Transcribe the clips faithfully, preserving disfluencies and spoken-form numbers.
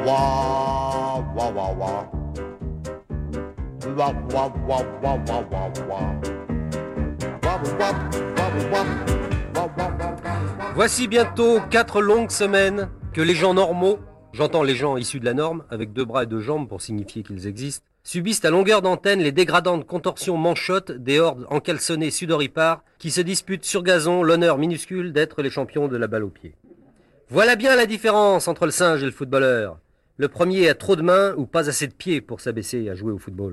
Wah, wah, wah, wah. Wah, wah, wah, wah, wah, wah, wah. Wah, wah, wah, wah, wah, wah, wah. Voici bientôt quatre longues semaines que les gens normaux, j'entends les gens issus de la norme, avec deux bras et deux jambes pour signifier qu'ils existent, subissent à longueur d'antenne les dégradantes contorsions manchottes des hordes encalçonnées sudoripares qui se disputent sur gazon l'honneur minuscule d'être les champions de la balle au pied. Voilà bien la différence entre le singe et le footballeur. Le premier a trop de mains ou pas assez de pieds pour s'abaisser à jouer au football.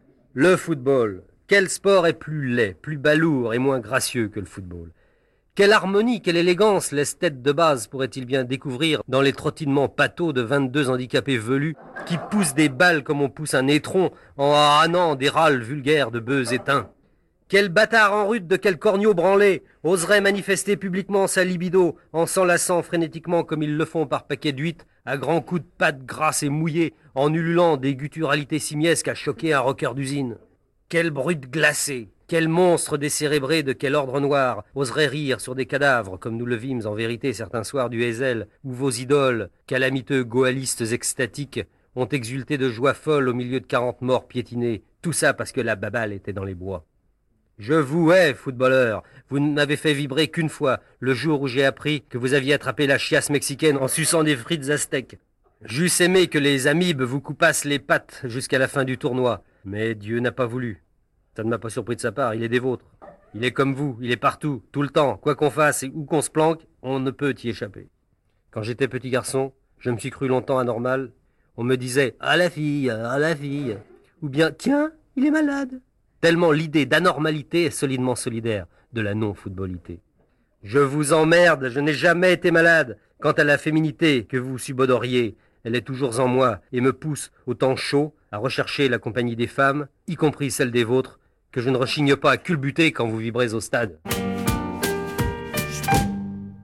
Le football. Quel sport est plus laid, plus balourd et moins gracieux que le football? Quelle harmonie, quelle élégance l'esthète de base pourrait-il bien découvrir dans les trottinements pâteaux de vingt-deux handicapés velus qui poussent des balles comme on pousse un étron en hannant des râles vulgaires de bœufs éteints? Quel bâtard en rute de quel corneau branlé oserait manifester publiquement sa libido en s'enlaçant frénétiquement comme ils le font par paquet d'huîtres à grands coups de pattes grasses et mouillées en ululant des gutturalités simiesques à choquer un rocker d'usine? Quelle brute glacée, quel monstre décérébré de quel ordre noir oserait rire sur des cadavres comme nous le vîmes en vérité certains soirs du Hazel où vos idoles, calamiteux goalistes extatiques, ont exulté de joie folle au milieu de quarante morts piétinés, tout ça parce que la baballe était dans les bois. Je vous hais, footballeur. Vous ne m'avez fait vibrer qu'une fois, le jour où j'ai appris que vous aviez attrapé la chiasse mexicaine en suçant des frites aztèques. J'eusse aimé que les amibes vous coupassent les pattes jusqu'à la fin du tournoi, mais Dieu n'a pas voulu. Ça ne m'a pas surpris de sa part, il est des vôtres. Il est comme vous, il est partout, tout le temps. Quoi qu'on fasse et où qu'on se planque, on ne peut y échapper. Quand j'étais petit garçon, je me suis cru longtemps anormal. On me disait « Ah la fille, ah la fille !» ou bien « Tiens, il est malade !» Tellement l'idée d'anormalité est solidement solidaire de la non-footballité. Je vous emmerde, je n'ai jamais été malade. Quant à la féminité que vous subodoriez, elle est toujours en moi et me pousse au temps chaud à rechercher la compagnie des femmes, y compris celle des vôtres, que je ne rechigne pas à culbuter quand vous vibrez au stade.